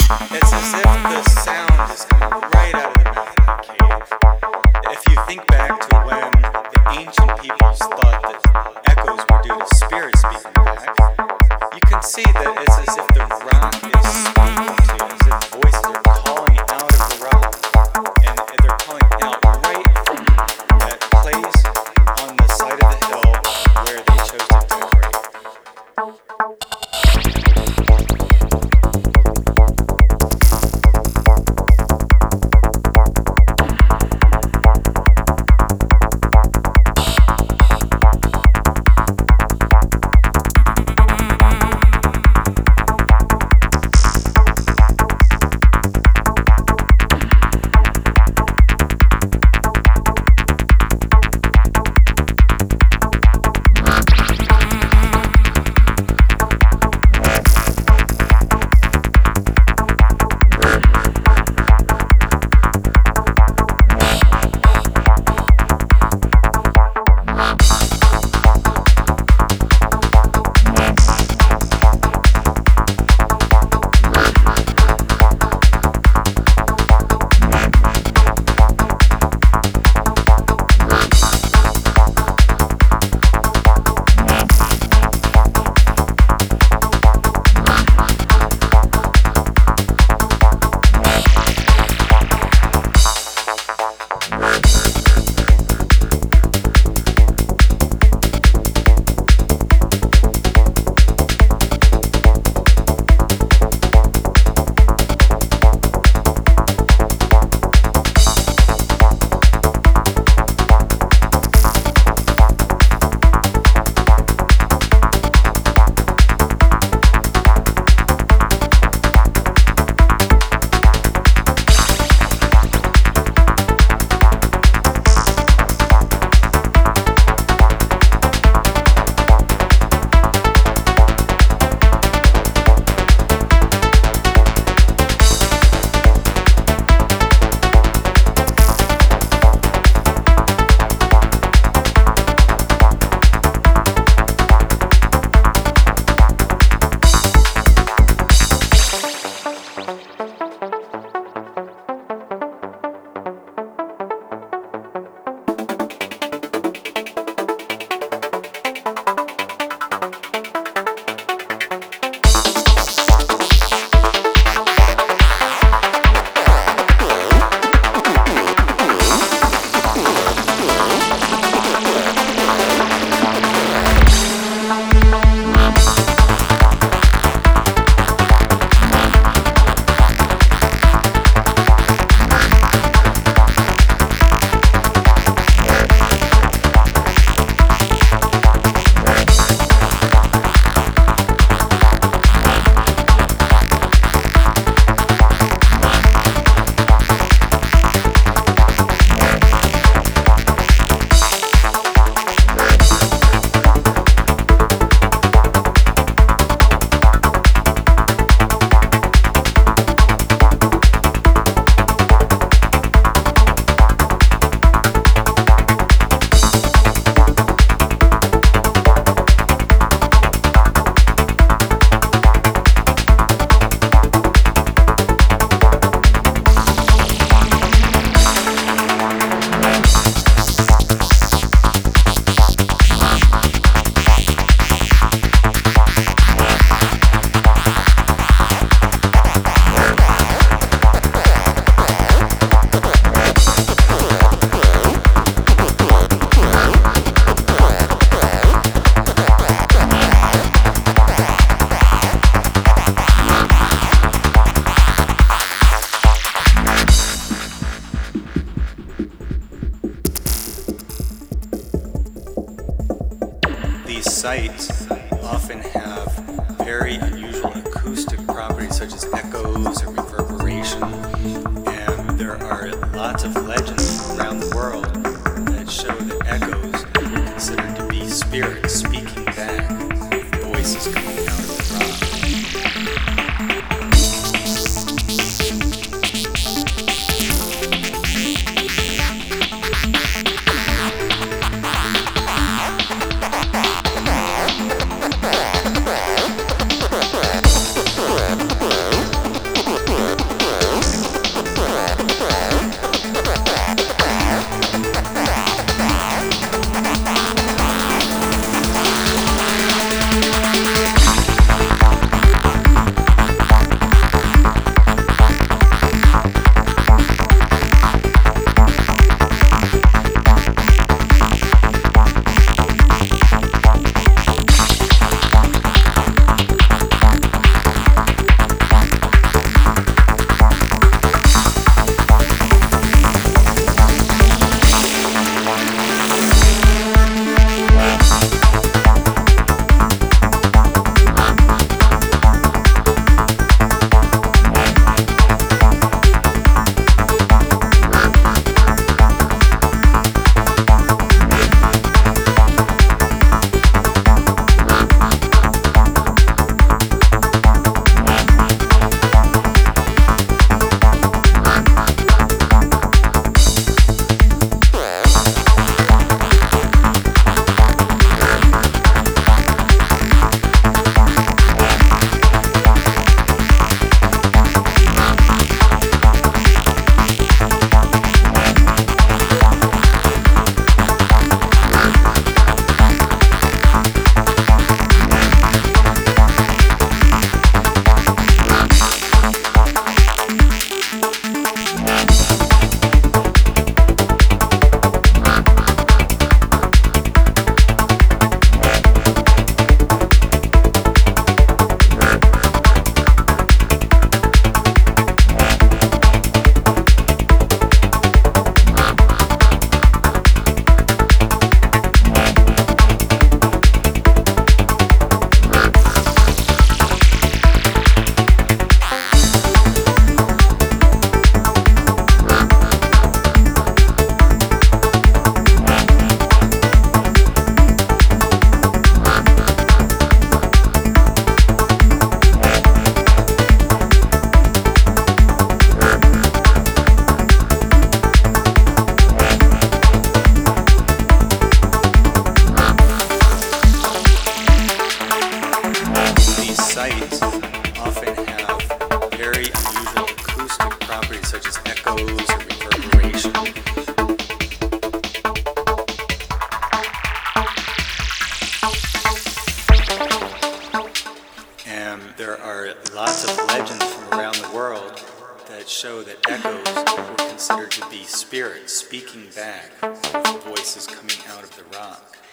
It's as if the sound is coming right out of the mouth of the cave. If you think back to when the ancient peoples thought that echoes were due to spirits speaking back, you can see that it's as if the rock is speaking to you, as if voices are calling out of the rock, and they're calling out right from that place on the side of the hill where they chose to decorate. These sites often have very unusual acoustic properties such as echoes or reverberation, and there are lots of legends around the world that show that echoes are considered to be spirits speaking back, voices coming out of the rock. echoes were considered to be spirits speaking back with voices coming out of the rock.